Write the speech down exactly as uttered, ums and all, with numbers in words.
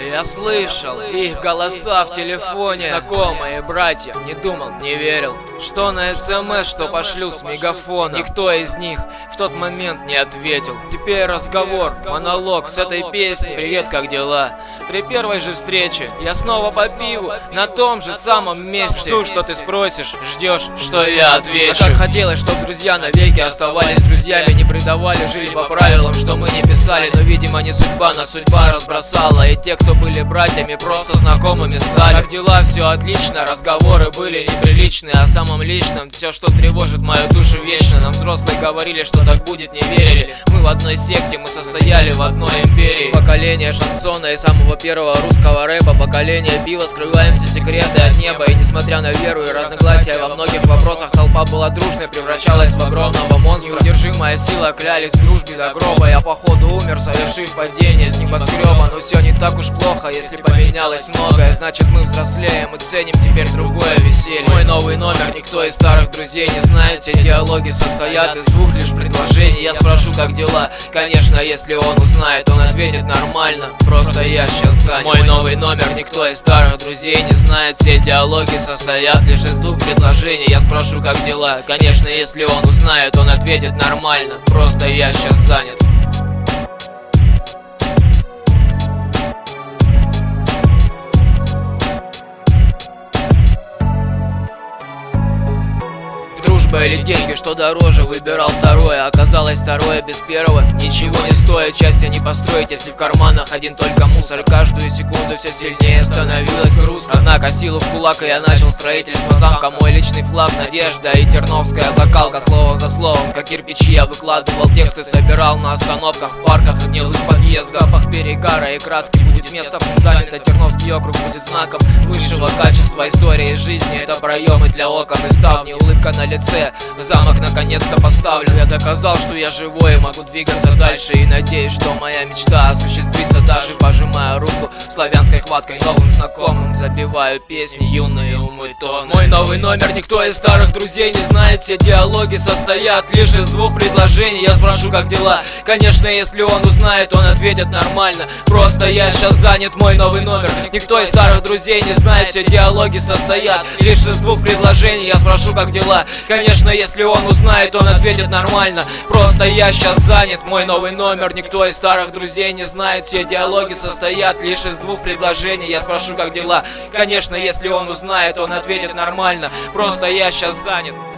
Я слышал их голоса в телефоне. Знакомые братья, не думал, не верил. Что на смс, что пошлю с мегафона. Никто из них в тот момент не ответил. Теперь разговор, монолог с этой песней. Привет, как дела? При первой же встрече я снова по пиву на том же самом месте. Жду, что ты спросишь, ждешь, что я отвечу. А как хотелось, чтоб друзья навеки оставались друзьями, не предавали, жили по правилам, что мы не писали. Но, видимо, не судьба, нас судьба разбросала. И те, кто были братьями, просто знакомыми стали. Как дела? Все отлично, разговоры были неприличные. О самом личном, все, что тревожит мою душу вечно. Нам взрослые говорили, что так будет, не верили. Мы в одной секте, мы состояли в одной империи. Поколение шансона и самого первого русского рэпа. Поколение пива, скрываем все секреты от неба. И несмотря на веру и разногласия во многих вопросах, толпа была дружной, превращалась в огромного монстра. Неудержимая сила, клялись в дружбе до гроба. Я походу умер, совершив падение с небоскреба. Но все не так уж плохо, если поменялось многое. Значит, мы взрослеем и ценим теперь другое веселье. Мой новый номер никто из старых друзей не знает. Все диалоги состоят из двух лишь предложений. Я спрошу, как дела? Конечно, если он узнает, он ответит нормально. Просто я сейчас занят. Мой новый номер никто из старых друзей не знает. Все диалоги состоят лишь из двух предложений. Я спрошу, как дела? Конечно, если он узнает, он ответит нормально. Просто я сейчас занят. Дружба или деньги, что дороже, выбирал второе. Оказалось, второе без первого ничего не стоит. Счастья не построить, если в карманах один только мусор. Каждую секунду все сильнее становилось грустно. Однако силу в кулак, и я начал строительство замка. Мой личный флаг, надежда и терновская закалка. Словом за словом, как кирпичи, я выкладывал тексты. Собирал на остановках, в парках, в гнилых подъездах. Запах перегара и краски будет место фундамента. Терновский округ будет знаком высшего качества. Истории жизни — это проемы для окон и ставни. Улыбка на лице, замок наконец-то поставлен. Я доказал, что я живой и могу двигаться дальше. И надеюсь, что моя мечта осуществится. Даже пожимая руку славянской хваткой новым знакомым. Забиваю песни, юные умы тонны. Мой новый номер никто из старых друзей не знает. Все диалоги состоят лишь из двух предложений. Я спрошу, как дела? Конечно, если он узнает, он ответит нормально. Просто я сейчас занят. Мой новый номер никто из старых друзей не знает. Все диалоги состоят лишь из двух предложений. Я спрошу, как дела? Конечно, если он узнает, он ответит нормально. Просто я сейчас занят. Мой новый номер никто из старых друзей не знает. Все диалоги состоят лишь из двух предложений. Я спрошу, как дела? Конечно, если он узнает, он ответит нормально. Просто я сейчас занят.